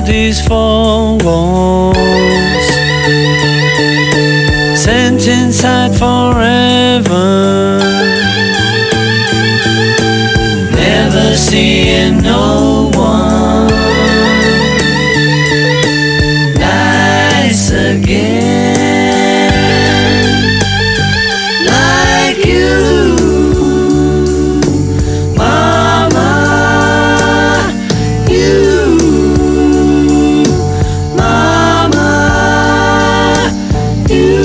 these four walls, sent inside forever, never seeing no one nice again like you, mama, you, mama, you.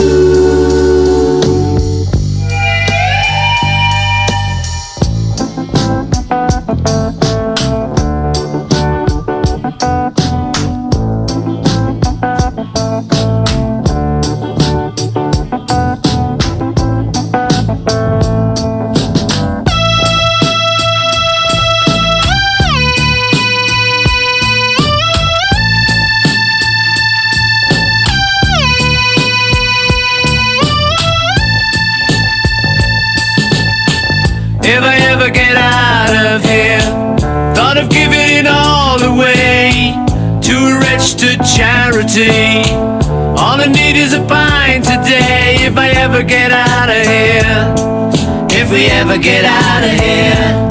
If I ever get out of here, thought of giving it all away to a registered charity. All I need is a pint today. If I ever get out of here, if we ever get out of here.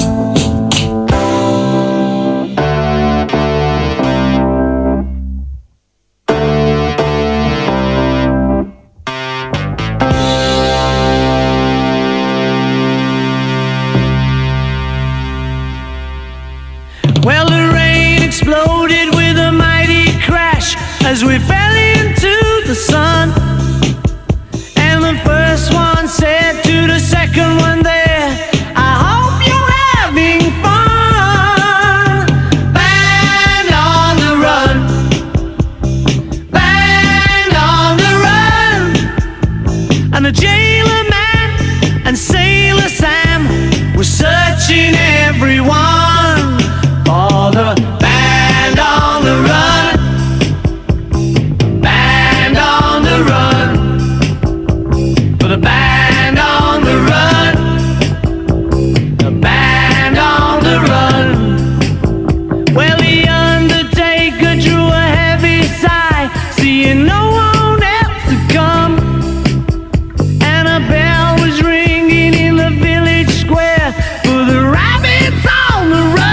Well, the rain exploded with a mighty crash as we fell into the sun. And the first one said to the second one there, I hope you're having fun. Band on the run, band on the run. And the jailer man and Sailor Sam were searching everyone for the band on the run, band on the run, for the band on the run, the band on the run. Well, the undertaker drew a heavy sigh, seeing no one else to come, and a bell was ringing in the village square for the rabbits on the run.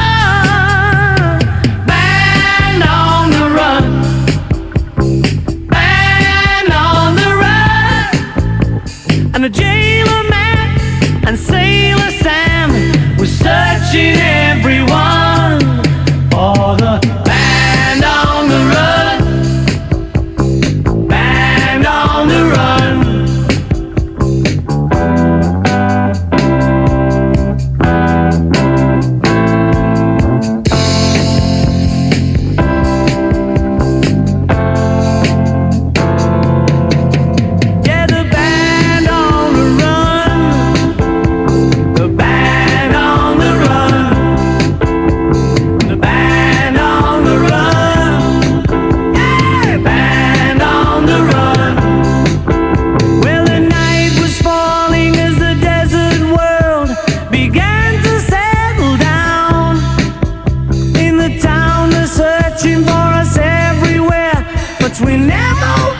And the jailer man and Sailor Sam were searching everyone for the band on the run, band on the run. Searching for us everywhere, but we never